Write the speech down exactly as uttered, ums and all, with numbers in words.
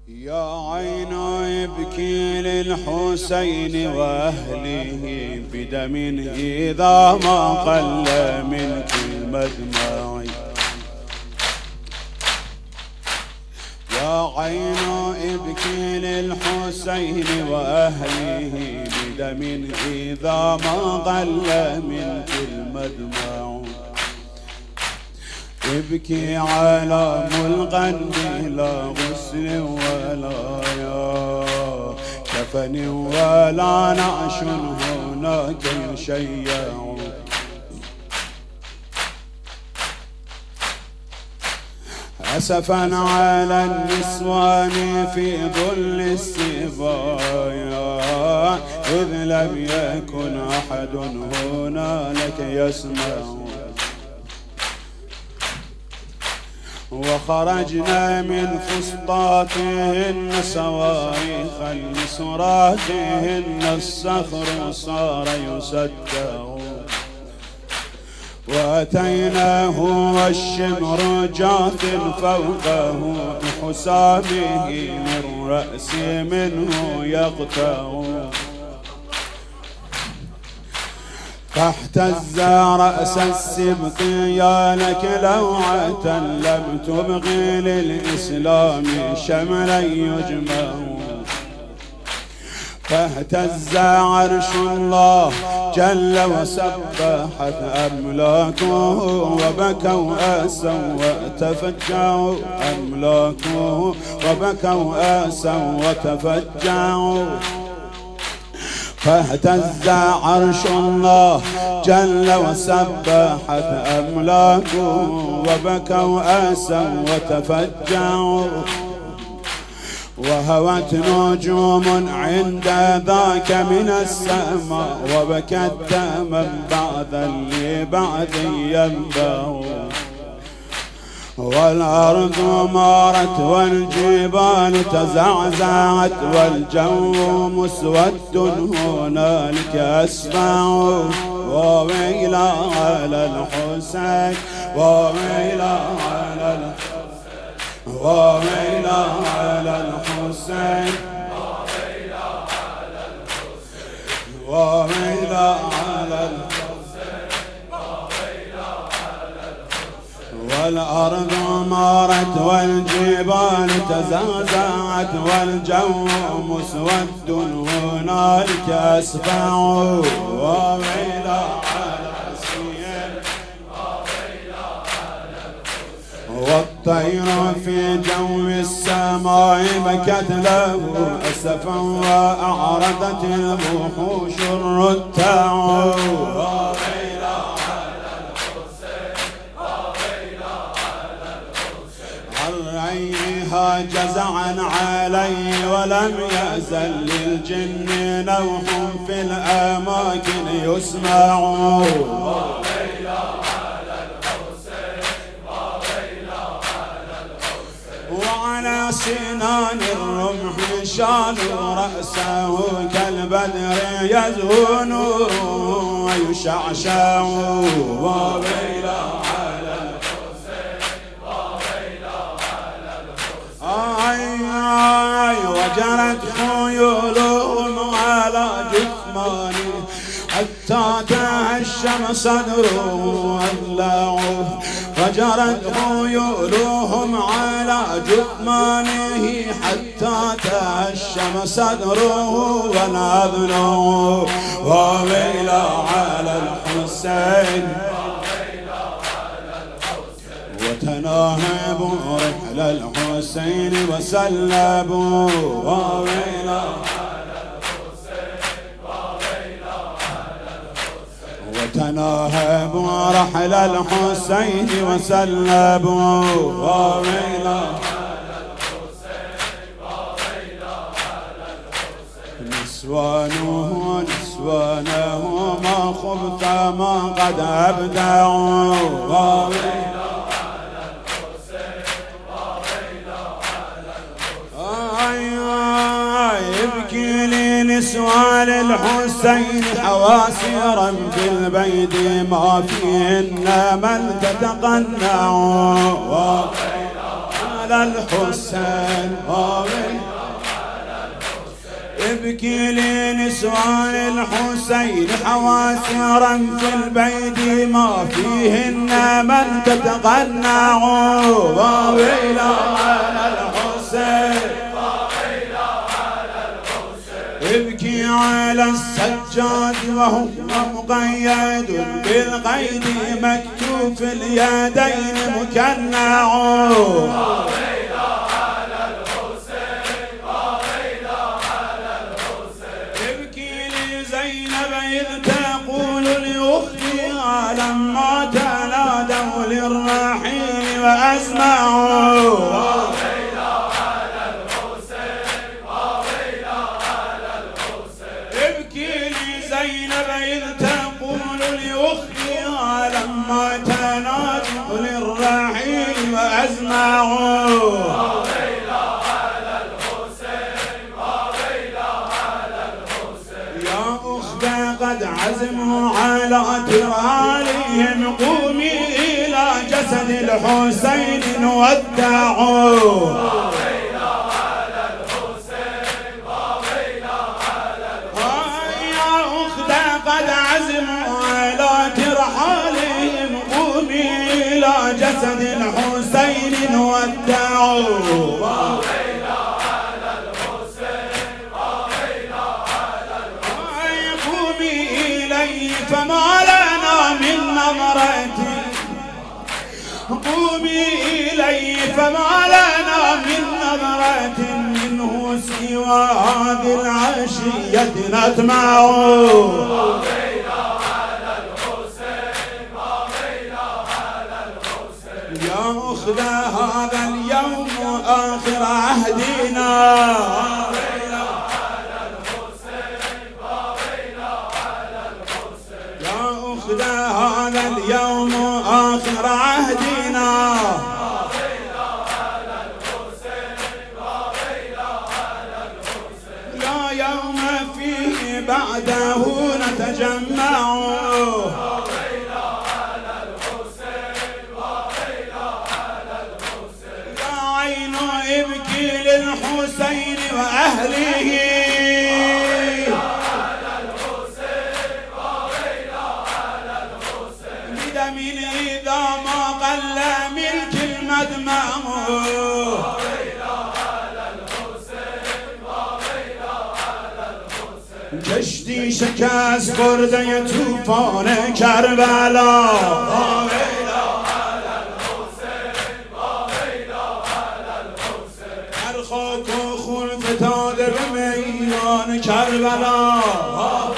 يا عين يبكي للحسين وأهله بدم إذا ما قل منك المدمع. يا عين ابكي للحسين وأهله بدم إذا ما قل منك المدمع. ابكي على ملقا بلا غسل ولا يا كفن ولا نعش هناك يشيع. أسفا على النسوان في ظل السبايا إذ لم يكن أحد هنالك يسمع. وخرجنا من فسطاطهن صواريخا لسراتهن الصخر صار يصدع. وأتيناه والشمر جاث فوقه بحسامه من رأس منه يقطع. فاحتز رأس السبط يا لك لوعة لم تبغي للإسلام شملا يجمع. فاهتز عرش الله جل وسبحت أملاكه وبكوا آسوا وتفجعوا. أملاكه وبكوا آسوا وتفجعوا. فاهتز عرش الله جل وسبحت أملاكه وبكوا آسوا وتفجعوا. وهوت نجوم عند ذاك من السماء وبكت دما بعد لبعد ينبع. والأرض مارت والجبال تزعزعت والجو مسود هنالك أسفع. وويلا على الحسين وويلا على الحسين وويلا على الحسين وويلا على الحسين. والأرض مارت والجبال تزعزعت والجو مسود هنالك أسفع. وويلا على الحسين والطير في جو السماء بكت له أسفا وأعرضت الوحوش الرتع. عينها جزعا علي ولم يزل للجن نوح في الأماكن يسمع. وعلى سنان الرمح شالوا رأسه كالبدر يزهو نوره ويشعشع. وويلا وجرت خيولهم على جثمانه حتى تهشم صدره وأضلعه. وجرت خيولهم على جثمانه حتى تهشم صدره ونأذنه. وويلا على الحسين وتناهبوا رحل الحسين وسلبوا. وويلا على الحسين وويلا على الحسين وتناهبوا رحل الحسين وسلبوا. وويلا على الحسين وويلا على الحسين. نسوانه نسوانه ما خبث ما قد أبدعوا. وويلا نسوان الحسين حواسيرا في البيت ما فيهن من تتقنع. على الحسين ابكي لنسوان الحسين حواسرا في البيت ما فيهن من تتقنع وويلا على الحسين ابكي على السجاد وهو مقيد بالقيد مكتوف اليدين مكنع إذ تقول لأختها لما تنادوا للرحيل وأسمعوا ابكي لزينب إذ تقول لأختها لما تنادوا للرحيل وأسمعوا قد عزموا على ترالهم قومي إلى جسد الحسين نودعوا يا أختي قد عزموا على ترحالهم قومي إلى جسد الحسين نودعوا فما لنا من نظرة قومي إلي فما لنا من نظرة منه سوى هذه العشية نطمع يا أخت هذا اليوم آخر عهدنا هذا اليوم آخر عهدنا لا يوم فيه بعده نتجمع يا عين ابكي للحسين وأهله من إذا ما قل ملك المدمع كشتي شكاس برده توفان كربلا هر خاک و خون فتاده به میدان کربلا